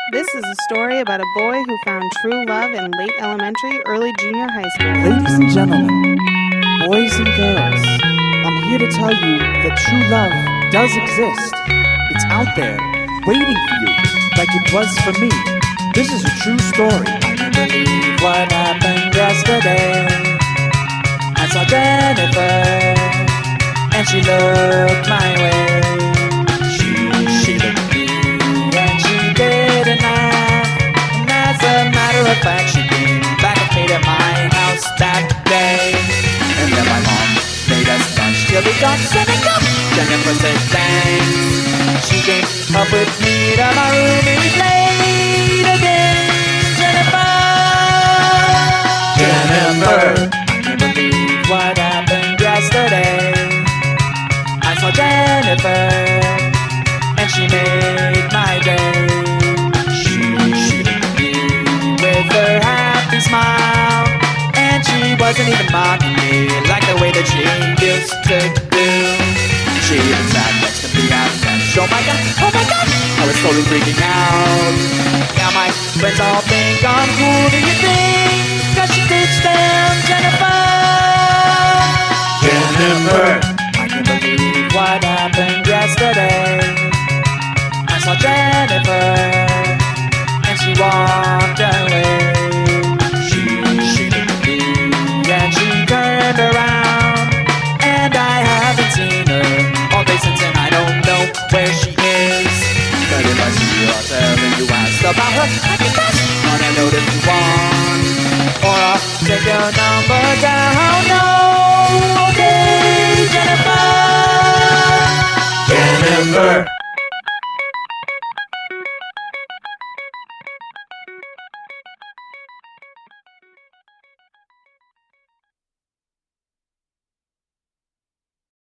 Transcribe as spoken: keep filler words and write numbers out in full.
This is a story about a boy who found true love in late elementary, early junior high school. Ladies and gentlemen, boys and girls, I'm here to tell you that true love does exist. It's out there, waiting for you, like it was for me. This is a true story. I can't believe what happened yesterday. I saw Jennifer, and she looked my way. She, she looked at me, and she didn't laugh. And as a matter of fact, she came back and stayed at my house that day. And then my mom made us lunch till we got seven up. Jennifer said thanks. She came up with me to my room and we played again. Jennifer, Jennifer, I can't believe what happened yesterday. I saw Jennifer, and she made my day. She, she looked at me with her happy smile, and she wasn't even mocking me like the way that she used to do. She even sat next to me at lunch. Oh my god, oh my god, I was totally freaking out. Now my friends all think I'm cool. Do you think I should ditch them, Jennifer? Jennifer, I can't believe what happened yesterday. I saw Jennifer, and she walked away. She, she looked at me, and she turned around, and I haven't seen her all day since, and I don't know where she is. But if I see you, I'll tell her you asked about her. I can pass on a note if you want, or I'll take your number down. No, okay, Jennifer, Jennifer.